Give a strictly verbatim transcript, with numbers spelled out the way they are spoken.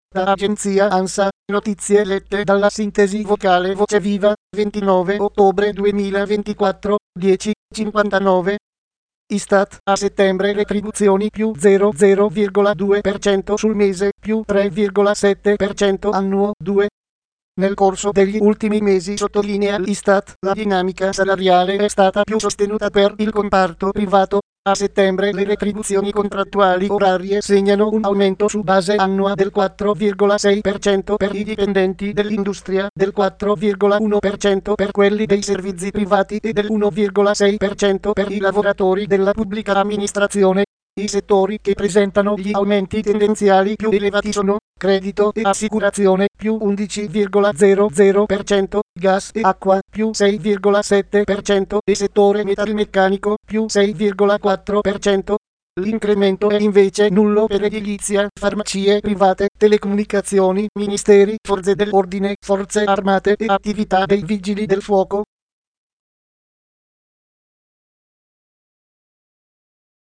Da agenzia ANSA, notizie lette dalla sintesi vocale Voce Viva, ventinove ottobre duemilaventiquattro, dieci e cinquantanove. Istat, a settembre retribuzioni più zero virgola due per cento sul mese, più tre virgola sette per cento annuo, due. Nel corso degli ultimi mesi, sottolinea l'Istat, la dinamica salariale è stata più sostenuta per il comparto privato. A settembre le retribuzioni contrattuali orarie segnano un aumento su base annua del quattro virgola sei per cento per i dipendenti dell'industria, del quattro virgola uno per cento per quelli dei servizi privati e dell'uno virgola sei per cento per i lavoratori della pubblica amministrazione. I settori che presentano gli aumenti tendenziali più elevati sono credito e assicurazione più undici virgola zero zero per cento, gas e acqua più sei virgola sette per cento e settore metalmeccanico più sei virgola quattro per cento. L'incremento è invece nullo per edilizia, farmacie private, telecomunicazioni, ministeri, forze dell'ordine, forze armate e attività dei vigili del fuoco.